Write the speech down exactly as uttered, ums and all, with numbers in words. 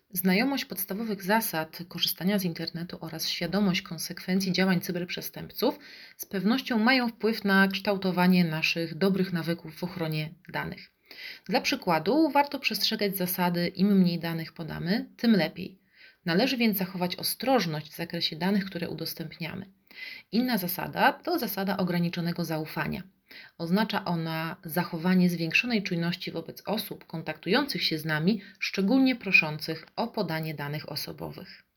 Znajomość podstawowych zasad korzystania z internetu oraz świadomość konsekwencji działań cyberprzestępców z pewnością mają wpływ na kształtowanie naszych dobrych nawyków w ochronie danych. Dla przykładu warto przestrzegać zasady: im mniej danych podamy, tym lepiej. Należy więc zachować ostrożność w zakresie danych, które udostępniamy. Inna zasada to zasada ograniczonego zaufania. Oznacza ona zachowanie zwiększonej czujności wobec osób kontaktujących się z nami, szczególnie proszących o podanie danych osobowych.